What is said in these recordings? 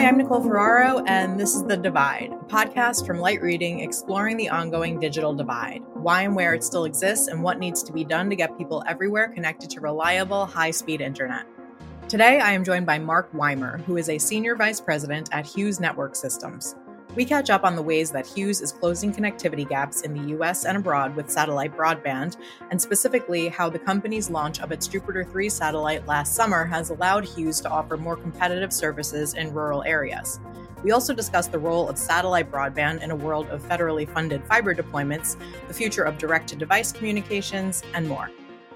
I'm Nicole Ferraro, and this is The Divide, a podcast from Light Reading exploring the ongoing digital divide, why and where it still exists, and what needs to be done to get people everywhere connected to reliable, high-speed internet. Today, I am joined by Mark Weimer, who is a Senior Vice President at Hughes Network Systems. We catch up on the ways that Hughes is closing connectivity gaps in the US and abroad with satellite broadband, and specifically how the company's launch of its Jupiter 3 satellite last summer has allowed Hughes to offer more competitive services in rural areas. We also discuss the role of satellite broadband in a world of federally funded fiber deployments, the future of direct-to-device communications, and more.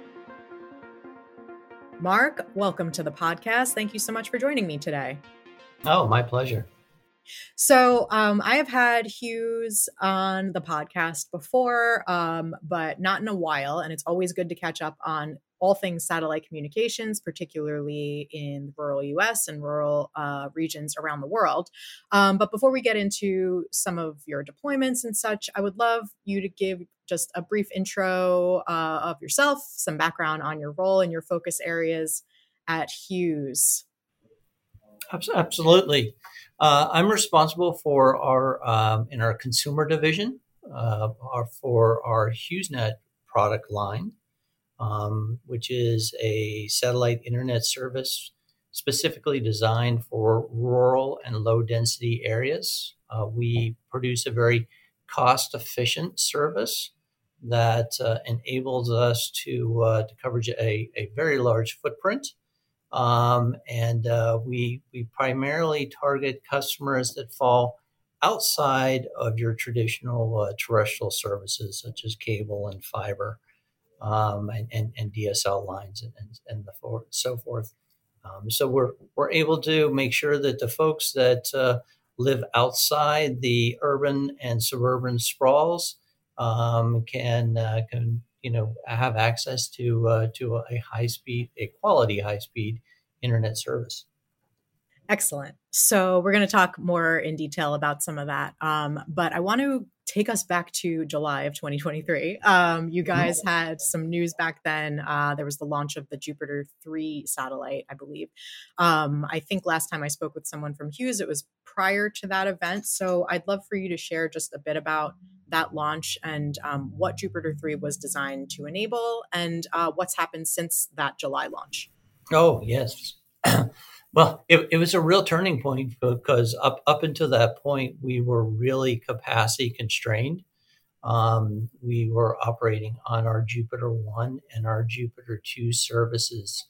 Mark, welcome to the podcast. Thank you so much for joining me today. Oh, my pleasure. So I have had Hughes on the podcast before, but not in a while. And it's always good to catch up on all things satellite communications, particularly in the rural US and rural regions around the world. But before we get into some of your deployments and such, I would love you to give just a brief intro of yourself, some background on your role and your focus areas at Hughes. Absolutely. I'm responsible for our in our consumer division for our HughesNet product line, which is a satellite internet service specifically designed for rural and low density areas. We produce a very cost efficient service that enables us to cover a very large footprint. We primarily target customers that fall outside of your traditional terrestrial services, such as cable and fiber, and DSL lines and so forth. So we're able to make sure that the folks that live outside the urban and suburban sprawls can have access to a quality high speed internet service. Excellent. So we're going to talk more in detail about some of that. But I want to take us back to July of 2023. You guys had some news back then. There was the launch of the Jupiter 3 satellite, I believe. I think last time I spoke with someone from Hughes, it was prior to that event. So I'd love for you to share just a bit about that launch and what Jupiter 3 was designed to enable and what's happened since that July launch. Oh, yes. Well, it was a real turning point because up until that point, we were really capacity constrained. We were operating on our Jupiter 1 and our Jupiter 2 services.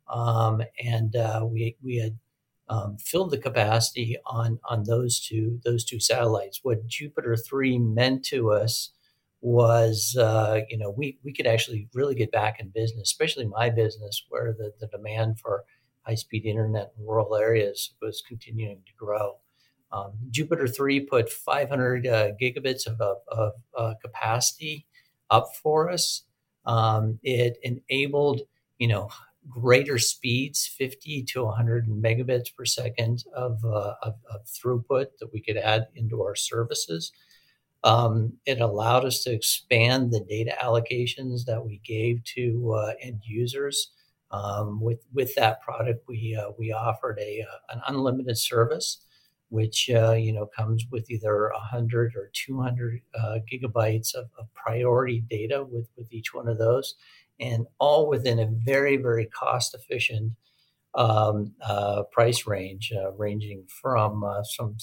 We had filled the capacity on those two satellites. What Jupiter 3 meant to us was, we could actually really get back in business, especially my business, where the demand for high-speed internet in rural areas was continuing to grow. Jupiter 3 put 500 gigabits of capacity up for us. It enabled, greater speeds, 50 to 100 megabits per second of throughput that we could add into our services. It allowed us to expand the data allocations that we gave to end users. With that product, we offered an unlimited service, which comes with either 100 or 200 gigabytes of priority data with each one of those, and all within a very, very cost efficient price range, ranging from some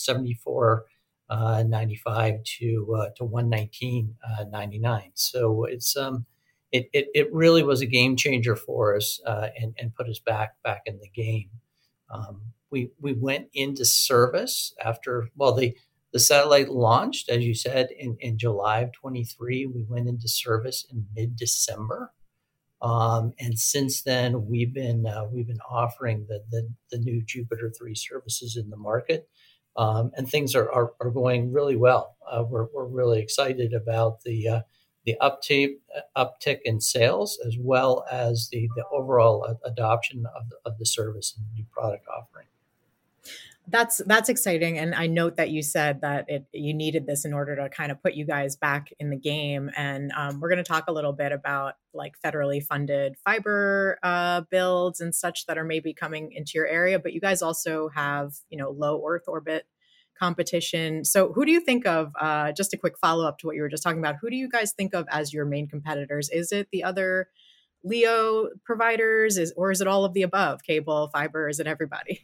$74.95 to $119.99. So it really was a game changer for us and put us back in the game. We went into service after the satellite launched, as you said, in July of 23. We went into service in mid-December. And since then, we've been offering the new Jupiter 3 services in the market, and things are going really well. We're really excited about the uptick in sales, as well as the overall adoption of the service and new product offering. That's exciting, and I note that you said that you needed this in order to kind of put you guys back in the game. And we're going to talk a little bit about like federally funded fiber builds and such that are maybe coming into your area. But you guys also have low Earth orbit competition. So who do you think of? Just a quick follow up to what you were just talking about. Who do you guys think of as your main competitors? Is it the other LEO providers, or is it all of the above? Cable, fiber? Is it everybody?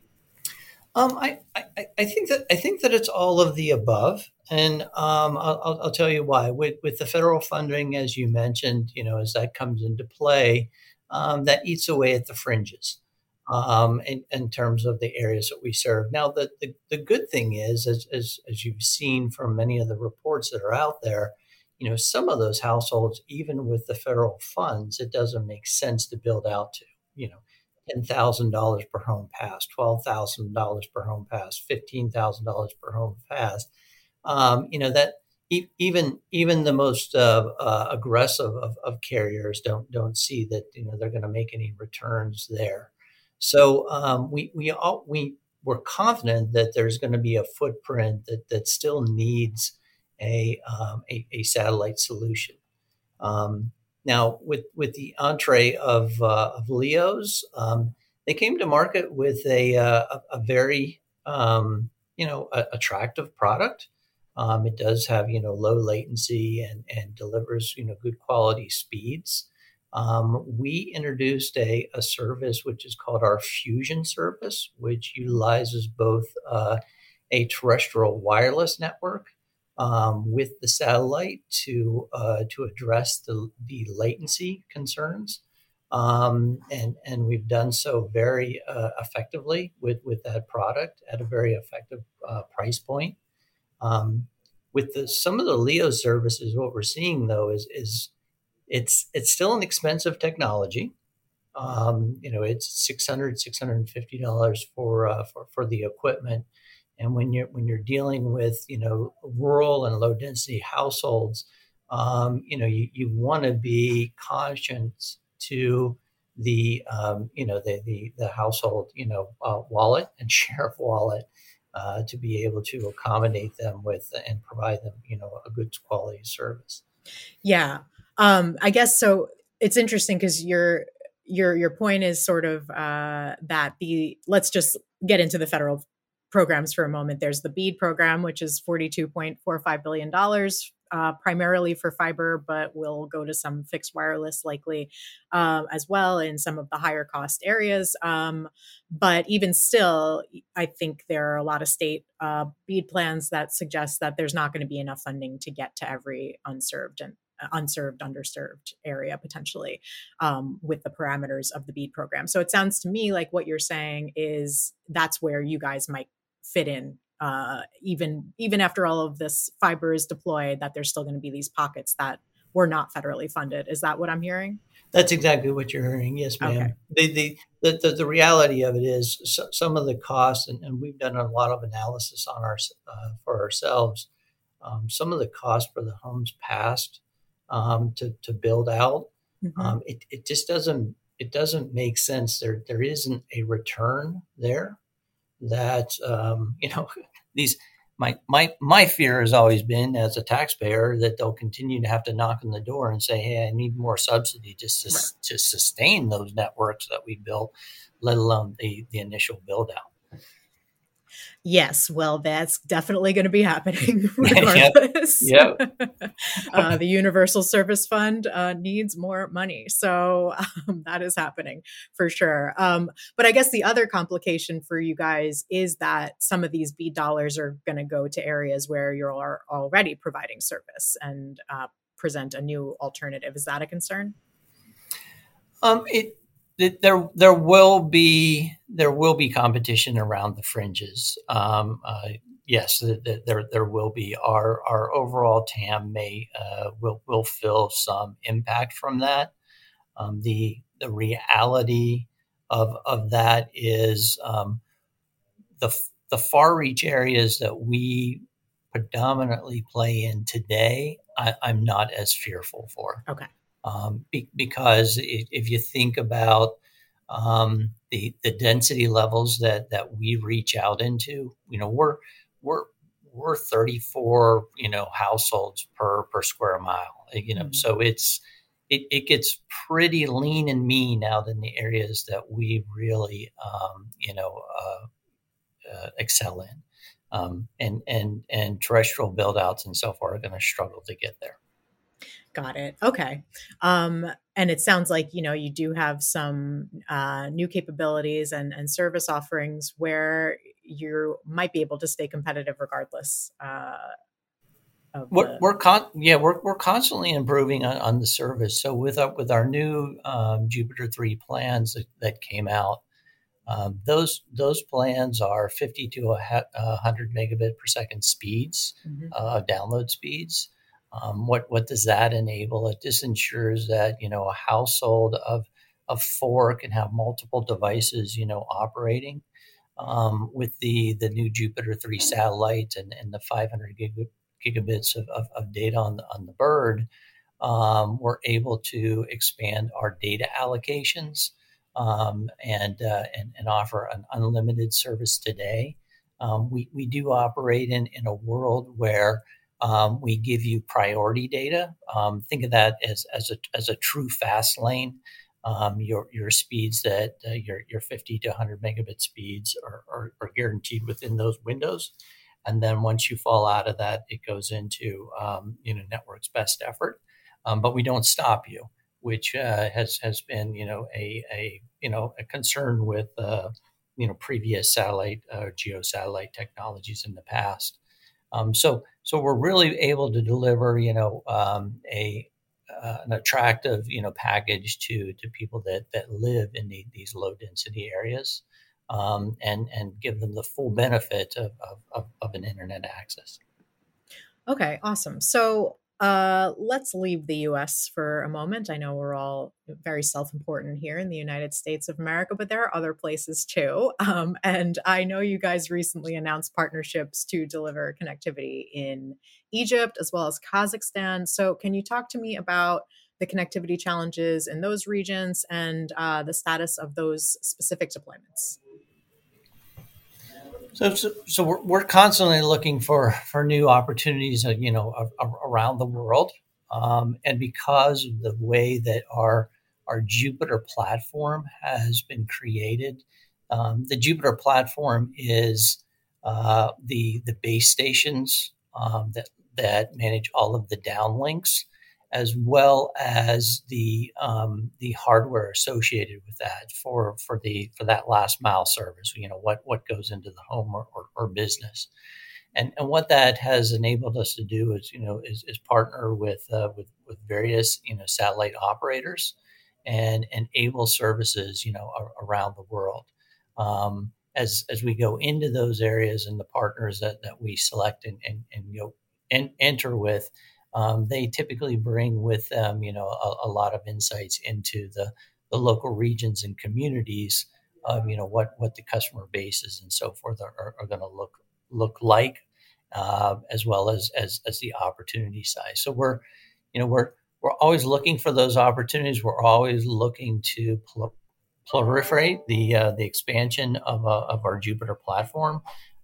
I think that it's all of the above, and I'll tell you why. With the federal funding, as you mentioned, as that comes into play, that eats away at the fringes in terms of the areas that we serve. Now, the good thing is, as you've seen from many of the reports that are out there, some of those households, even with the federal funds, it doesn't make sense to build out to. $10,000 per home pass, $12,000 per home pass, $15,000 per home pass. That even the most aggressive of carriers don't see that they're going to make any returns there. So we're confident that there's going to be a footprint that still needs a satellite solution. Now, with the entree of LEOs, they came to market with a very attractive product. It does have low latency and delivers good quality speeds. We introduced a service which is called our Fusion service, which utilizes both a terrestrial wireless network with the satellite to address the latency concerns, and we've done so very effectively with that product at a very effective price point. With some of the LEO services, what we're seeing though is it's still an expensive technology. It's $650 for the equipment. And when you're dealing with rural and low density households, you want to be conscious to the the household wallet and share of wallet to be able to accommodate them with and provide them a good quality service. Yeah, I guess so. It's interesting because your point is sort of that let's just get into the federal programs for a moment. There's the BEAD program, which is $42.45 billion, primarily for fiber, but will go to some fixed wireless likely as well in some of the higher cost areas. But even still, I think there are a lot of state BEAD plans that suggest that there's not going to be enough funding to get to every underserved, underserved area potentially with the parameters of the BEAD program. So it sounds to me like what you're saying is that's where you guys might fit in, even after all of this fiber is deployed, that there's still going to be these pockets that were not federally funded. Is that what I'm hearing? That's exactly what you're hearing. Yes, ma'am. Okay. The reality of it is some of the costs, and we've done a lot of analysis on for ourselves. Some of the costs for the homes passed to build out, mm-hmm. It just doesn't make sense. There isn't a return there. That my fear has always been as a taxpayer that they'll continue to have to knock on the door and say, hey, I need more subsidy just to sustain those networks that we built, let alone the initial build out. Yes, well, that's definitely going to be happening regardless. Yep. The Universal Service Fund needs more money. So that is happening for sure. But I guess the other complication for you guys is that some of these BEAD dollars are going to go to areas where you're already providing service and present a new alternative. Is that a concern? There will be competition around the fringes. Yes, there will be. Our overall TAM will feel some impact from that. The reality of that is the far reach areas that we predominantly play in today. I'm not as fearful for. Okay. Because if you think about the density levels that we reach out into, we're 34, households per square mile, so it gets pretty lean and mean out in the areas that we really, excel in. And terrestrial build outs and so forth are going to struggle to get there. Got it. Okay. And it sounds like, you do have some new capabilities and service offerings where you might be able to stay competitive regardless. We're constantly improving on the service. So with our new Jupiter 3 plans that came out, those plans are 50 to 100 megabit per second speeds, download speeds. What does that enable? It just ensures that a household of four can have multiple devices operating. With the new Jupiter 3 satellite and the 500 gigabits of data on the bird, we're able to expand our data allocations and offer an unlimited service today. We do operate in a world where we give you priority data. Think of that as a true fast lane. Your speeds that your 50 to 100 megabit speeds are guaranteed within those windows. And then once you fall out of that, it goes into network's best effort. But we don't stop you, which has been a concern with previous satellite geosatellite technologies in the past. So we're really able to deliver an attractive package to people that live in these low density areas, and give them the full benefit of an internet access. Okay, awesome. So let's leave the US for a moment. I know we're all very self important here in the United States of America, but there are other places too. And I know you guys recently announced partnerships to deliver connectivity in Egypt as well as Kazakhstan. So can you talk to me about the connectivity challenges in those regions and the status of those specific deployments? So we're constantly looking for new opportunities, around the world, and because of the way that our Jupiter platform has been created, the Jupiter platform is the base stations that manage all of the downlinks, as well as the hardware associated with that for that last mile service. What goes into the home or business, and what that has enabled us to do is partner with various satellite operators and enable services around the world. As we go into those areas and the partners that we select and enter with. They typically bring with them, a lot of insights into the local regions and communities of, what the customer bases and so forth are going to look like, as well as the opportunity size. So we're always looking for those opportunities. We're always looking to proliferate the expansion of our Jupiter platform.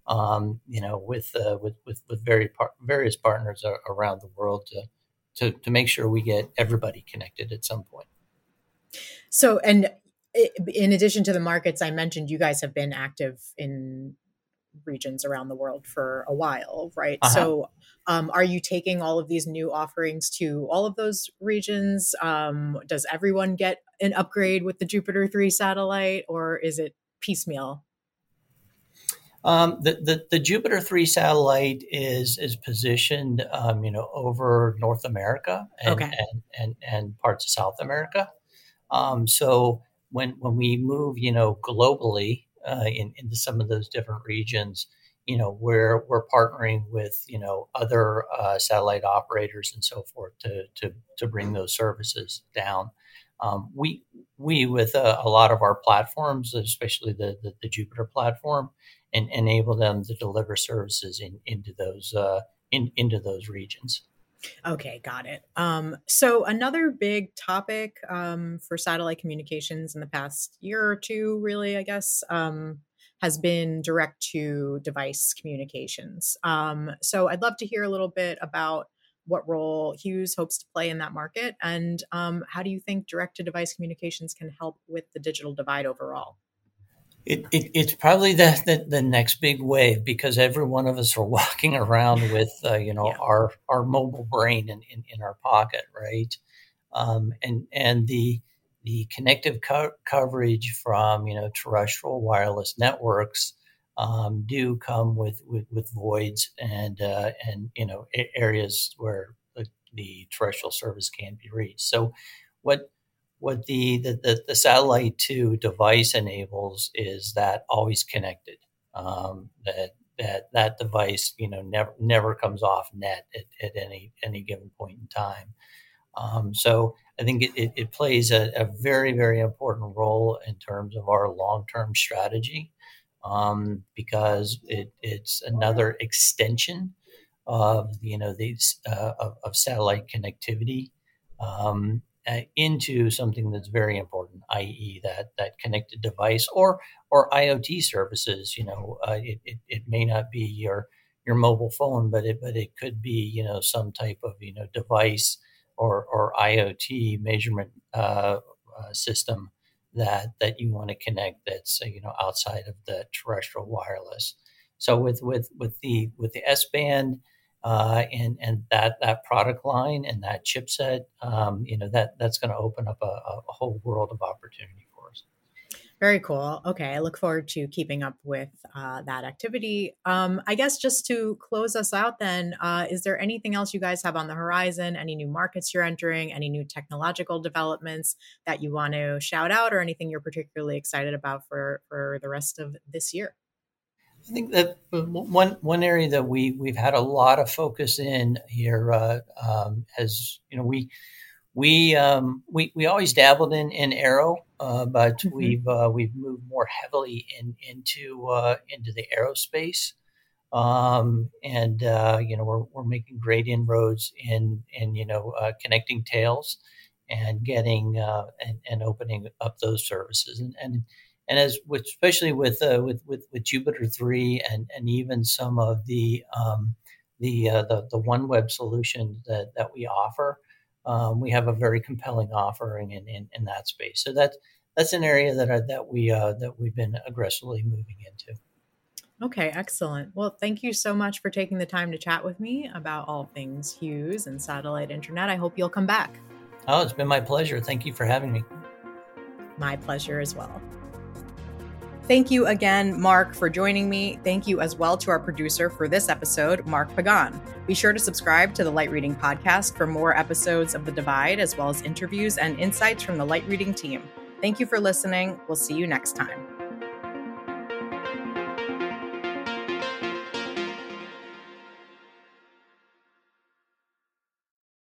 With various partners around the world to make sure we get everybody connected at some point. So, and in addition to the markets I mentioned, you guys have been active in regions around the world for a while, right? Uh-huh. So, are you taking all of these new offerings to all of those regions? Does everyone get an upgrade with the Jupiter 3 satellite, or is it piecemeal? The Jupiter 3 satellite is positioned, over North America and parts of South America. So when we move, globally into some of those different regions, we're partnering with other satellite operators and so forth to bring those services down. We with a lot of our platforms, especially the Jupiter platform, and enable them to deliver services into those regions. Okay, got it. So another big topic for satellite communications in the past year or two, really, I guess, has been direct to device communications. So I'd love to hear a little bit about what role Hughes hopes to play in that market, and how do you think direct to device communications can help with the digital divide overall? It's probably the next big wave because every one of us are walking around with Yeah. our mobile brain in our pocket, right? And the connective coverage from terrestrial wireless networks do come with voids and areas where the terrestrial service can't be reached. So what what the satellite to device enables is that always connected, that device never comes off net at any given point in time. So I think it plays a very, very important role in terms of our long-term strategy, because it's another extension of these of satellite connectivity, into something that's very important, i.e., that connected device or IoT services. It may not be your mobile phone, but it could be some type of device or IoT measurement system that you want to connect that's outside of the terrestrial wireless. So with the S band, and that product line and that chipset, that's going to open up a whole world of opportunity for us. Very cool. Okay, I look forward to keeping up with that activity. I guess just to close us out, then, is there anything else you guys have on the horizon? Any new markets you're entering? Any new technological developments that you want to shout out, or anything you're particularly excited about for the rest of this year? I think that one area that we've had a lot of focus in here, has we always dabbled in aero, but Hmm. we've moved more heavily into the aerospace, and we're making great inroads in connecting tails and getting and opening up those services, and especially with Jupiter 3 and even some of the OneWeb solution that we offer. We have a very compelling offering in that space. So that's an area that we've been aggressively moving into. Okay, excellent. Well, thank you so much for taking the time to chat with me about all things Hughes and satellite internet. I hope you'll come back. Oh, it's been my pleasure. Thank you for having me. My pleasure as well. Thank you again, Mark, for joining me. Thank you as well to our producer for this episode, Mark Pagan. Be sure to subscribe to the Light Reading Podcast for more episodes of The Divide, as well as interviews and insights from the Light Reading team. Thank you for listening. We'll see you next time.